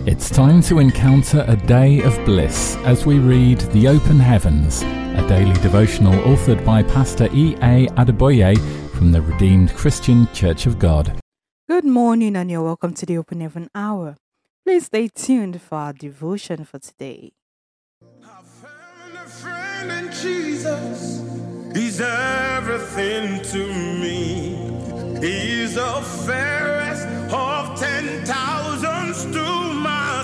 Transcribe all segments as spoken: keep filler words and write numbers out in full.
It's time to encounter a day of bliss as we read The Open Heavens, a daily devotional authored by Pastor E A Adeboye from the Redeemed Christian Church of God. Good morning and you're welcome to the Open Heaven Hour. Please stay tuned for our devotion for today. I found a friend in Jesus. He's everything to me. He's the fairest of ten thousands to my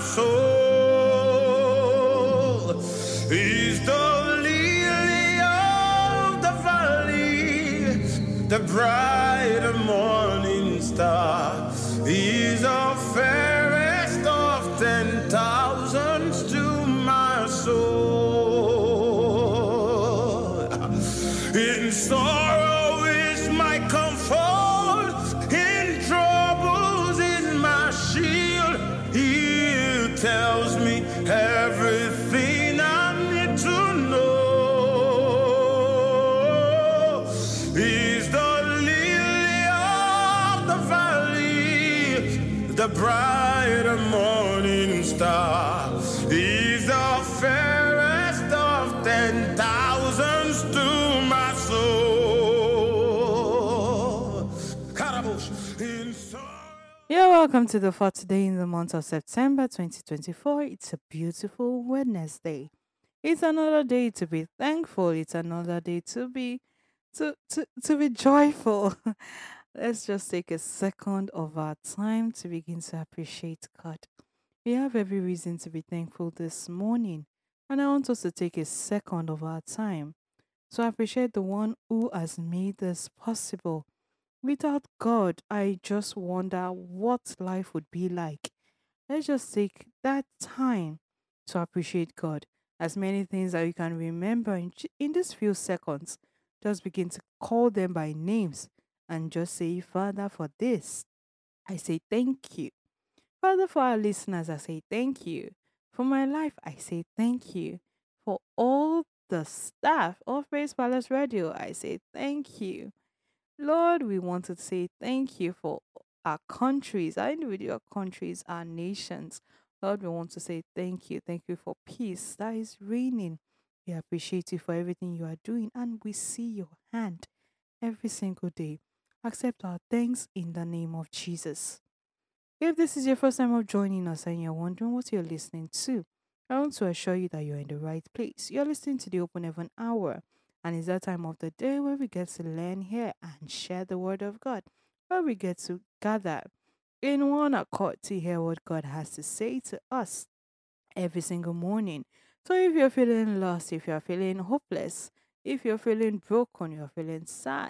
soul. He's the lily of the valley, the bright morning star. He's the fairest of ten thousands to my soul. In sorrow is my comfort, in troubles is my shield. He tells me everything I need to know. He's the lily of the valley, the bright morning star. He's the fairest of ten thousands to my soul. Karabush in sorrow. You're welcome to the fourth day in the month of September twenty twenty-four. It's a beautiful Wednesday. It's another day to be thankful. It's another day to be to to, to be joyful. Let's just take a second of our time to begin to appreciate God. We have every reason to be thankful this morning, and I want us to take a second of our time to appreciate the one who has made this possible. Without God, I just wonder what life would be like. Let's just take that time to appreciate God. As many things that you can remember in, j- in these few seconds, just begin to call them by names and just say, Father, for this, I say thank you. Father, for our listeners, I say thank you. For my life, I say thank you. For all the staff of Praise Palace Radio, I say thank you. Lord, we want to say thank you for our countries, our individual countries, our nations. Lord, we want to say thank you. Thank you for peace that is reigning. We appreciate you for everything you are doing, and we see your hand every single day. Accept our thanks in the name of Jesus. If this is your first time of joining us and you're wondering what you're listening to, I want to assure you that you're in the right place. You're listening to the Open Heaven Hour, and it's that time of the day where we get to learn here and share the Word of God, where we get to gather in one accord to hear what God has to say to us every single morning. So if you're feeling lost, if you're feeling hopeless, if you're feeling broken, you're feeling sad,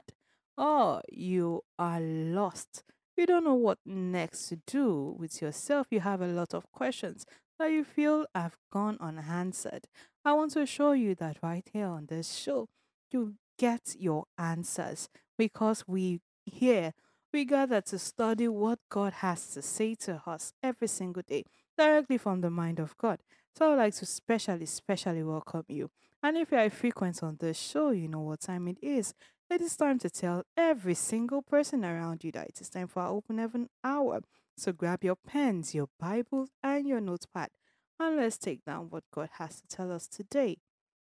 or you are lost, you don't know what next to do with yourself, you have a lot of questions that you feel have gone unanswered, I want to assure you that right here on this show, you get your answers because we here we gather to study what God has to say to us every single day directly from the mind of God. So I would like to specially, specially welcome you. And if you are a frequent on this show, you know what time it is. It is time to tell every single person around you that it is time for our Open Heaven Hour. So grab your pens, your Bibles, and your notepad, and let's take down what God has to tell us today.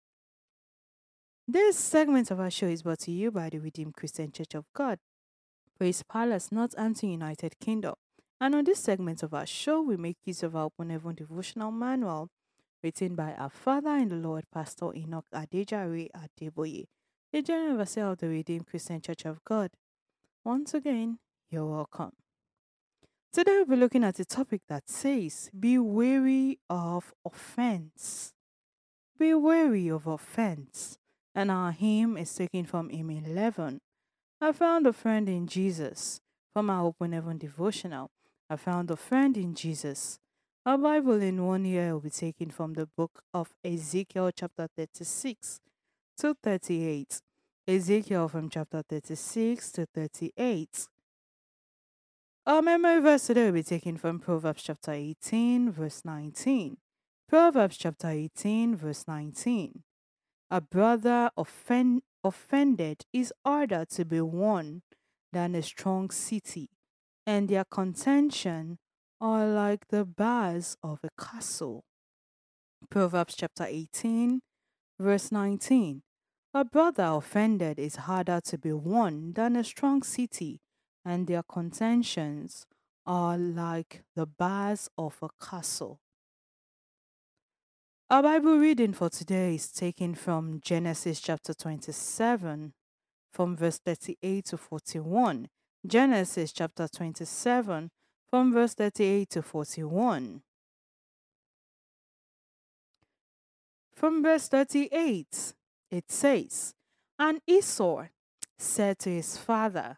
This segment of our show is brought to you by the Redeemed Christian Church of God, Praise Palace, Northampton, United Kingdom. And on this segment of our show, we make use of our Open Heaven devotional manual written by our Father in the Lord, Pastor Enoch Adejare Adeboye, the General Overseer of the Redeemed Christian Church of God. Once again, you're welcome. Today we'll be looking at a topic that says, be wary of offense. Be wary of offense. And our hymn is taken from hymn eleven. I found a friend in Jesus. From our Open Heaven devotional, I found a friend in Jesus. Our Bible in one year will be taken from the book of Ezekiel chapter thirty-six to thirty-eight. Ezekiel from chapter thirty-six to thirty-eight. Our memory verse today will be taken from Proverbs chapter eighteen, verse nineteen. Proverbs chapter eighteen, verse nineteen. A brother offend, offended is harder to be won than a strong city, and their contention are like the bars of a castle. Proverbs chapter eighteen, verse nineteen. A brother offended is harder to be won than a strong city, and their contentions are like the bars of a castle. Our Bible reading for today is taken from Genesis chapter twenty-seven, from verse thirty-eight to forty-one. Genesis chapter twenty-seven, from verse thirty-eight to forty-one. From verse thirty-eight, it says, And Esau said to his father,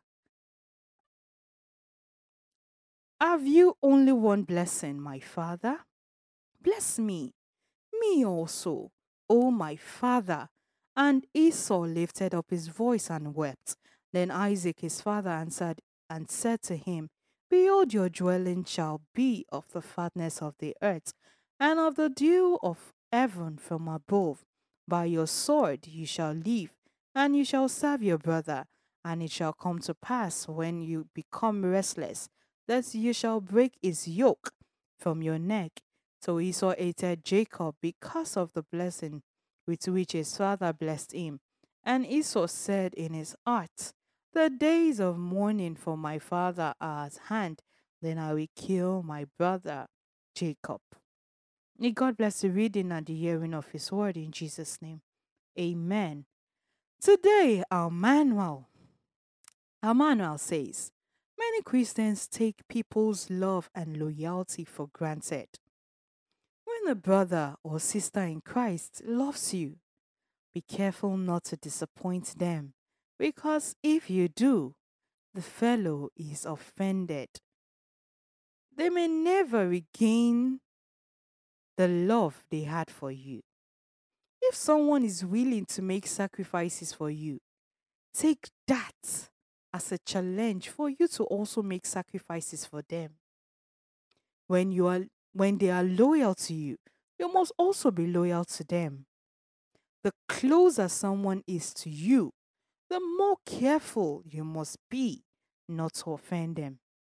Have you only one blessing, my father? Bless me, me also, O my father. And Esau lifted up his voice and wept. Then Isaac his father answered and said to him, Behold, your dwelling shall be of the fatness of the earth, and of the dew of heaven from above. By your sword you shall live, and you shall serve your brother. And it shall come to pass, when you become restless, that you shall break his yoke from your neck. So Esau hated Jacob because of the blessing with which his father blessed him. And Esau said in his heart, The days of mourning for my father are at hand, then I will kill my brother Jacob. May God bless the reading and the hearing of his word in Jesus' name. Amen. Today, our manual, our manual says, Many Christians take people's love and loyalty for granted. When a brother or sister in Christ loves you, be careful not to disappoint them, because if you do, the fellow is offended. They may never regain the love they had for you. If someone is willing to make sacrifices for you, take that as a challenge for you to also make sacrifices for them. When you are when they are loyal to you, you must also be loyal to them. The closer someone is to you, the more careful you must be not to offend them.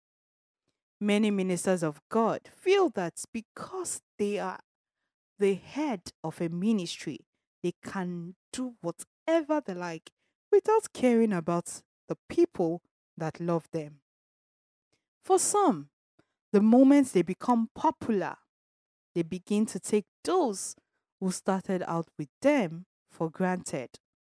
Many ministers of God feel that because they are the head of a ministry, they can do whatever they like without caring about the people that love them. For some, the moment they become popular, they begin to take those who started out with them for granted.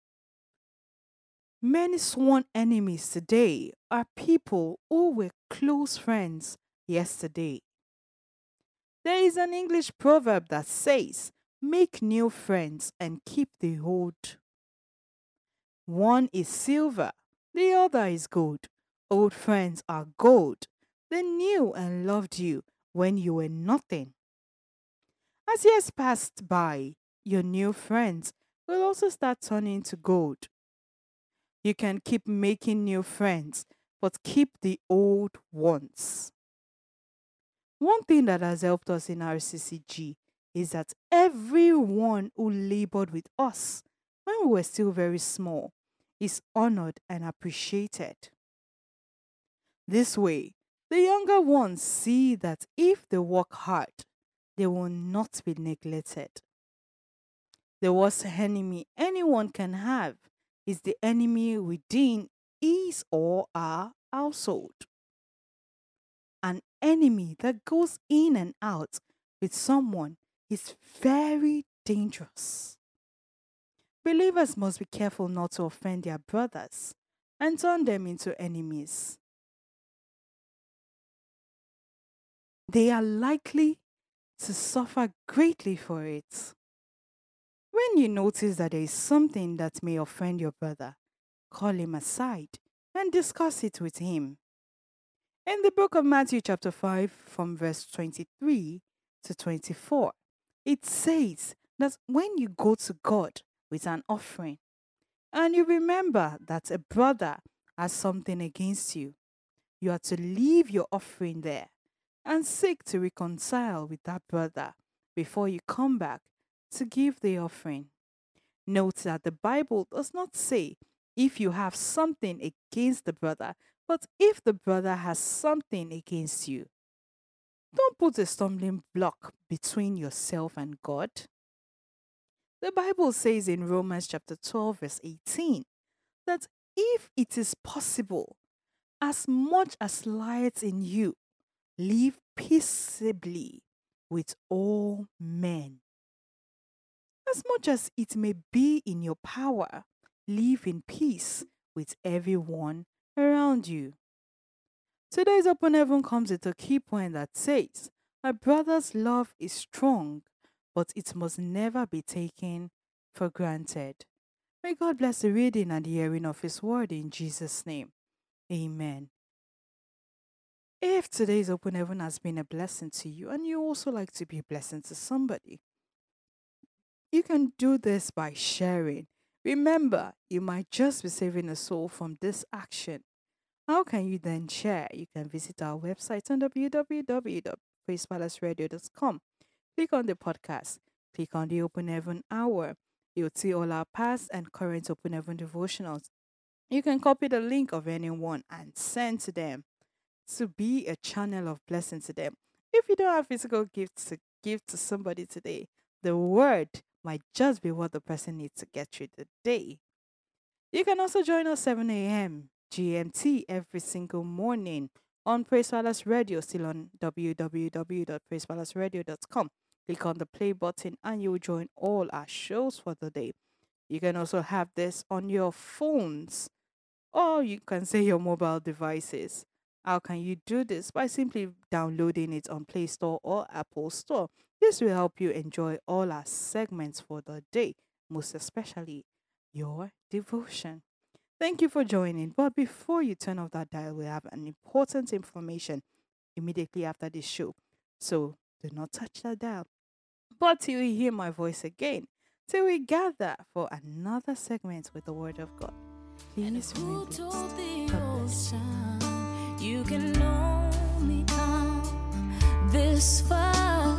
Many sworn enemies today are people who were close friends yesterday. There is an English proverb that says, Make new friends and keep the old. One is silver, the other is gold. Old friends are gold. They knew and loved you when you were nothing. As years passed by, your new friends will also start turning to gold. You can keep making new friends, but keep the old ones. One thing that has helped us in R C C G is that everyone who labored with us when we were still very small is honored and appreciated. This way, the younger ones see that if they work hard, they will not be neglected. The worst enemy anyone can have is the enemy within his or her household. An enemy that goes in and out with someone is very dangerous. Believers must be careful not to offend their brothers and turn them into enemies. They are likely to suffer greatly for it. When you notice that there is something that may offend your brother, call him aside and discuss it with him. In the book of Matthew chapter five, from verse twenty-three to twenty-four, it says that when you go to God with an offering, and you remember that a brother has something against you, you are to leave your offering there and seek to reconcile with that brother before you come back to give the offering. Note that the Bible does not say if you have something against the brother, but if the brother has something against you. Don't put a stumbling block between yourself and God. The Bible says in Romans chapter twelve, verse eighteen, that if it is possible, as much as lies in you, live peaceably with all men. As much as it may be in your power, live in peace with everyone around you. Today's Open Heaven comes with a key point that says, "My brother's love is strong, but it must never be taken for granted." May God bless the reading and the hearing of His word in Jesus' name. Amen. If today's Open Heaven has been a blessing to you and you also like to be a blessing to somebody, you can do this by sharing. Remember, you might just be saving a soul from this action. How can you then share? You can visit our website on w w w dot praise palace radio dot com. Click on the podcast. Click on the Open Heaven Hour. You'll see all our past and current Open Heaven devotionals. You can copy the link of anyone and send to them to be a channel of blessing to them. If you don't have physical gifts to give to somebody today, the word might just be what the person needs to get through the day. You can also join us seven a.m. G M T every single morning on Praise Palace Radio, still on w w w dot praise palace radio dot com. Click on the play button and you will join all our shows for the day. You can also have this on your phones, or you can say your mobile devices. How can you do this? By simply downloading it on Play Store or Apple Store. This will help you enjoy all our segments for the day, most especially your devotion. Thank you for joining. But before you turn off that dial, we have an important information immediately after this show. So do not touch that dial. But till you hear my voice again, till we gather for another segment with the Word of God, please remember this. God bless you. You can only come this far,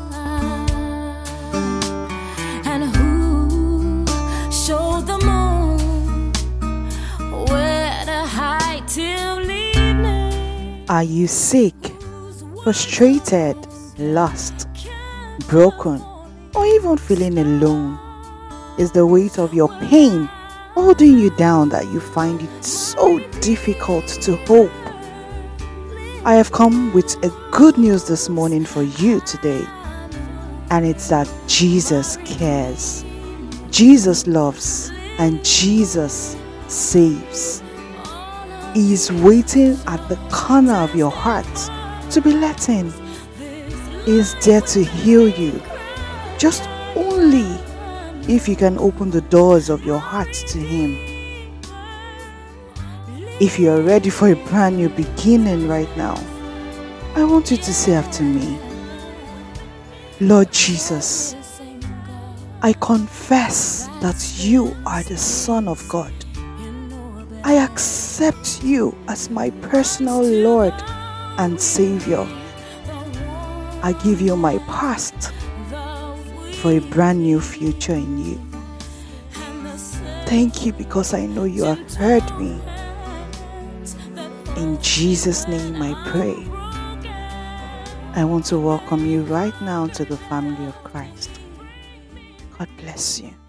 and who showed the moon where to hide till evening? Are you sick, frustrated, lost, broken, or even feeling alone? Is the weight of your pain holding you down that you find it so difficult to hope? I have come with a good news this morning for you today, and it's that Jesus cares, Jesus loves, and Jesus saves. He is waiting at the corner of your heart to be let in. He is there to heal you, just only if you can open the doors of your heart to Him. If you are ready for a brand new beginning right now, I want you to say after me, Lord Jesus, I confess that you are the Son of God. I accept you as my personal Lord and Savior. I give you my past for a brand new future in you. Thank you because I know you have heard me. In Jesus' name I pray. I want to welcome you right now to the family of Christ. God bless you.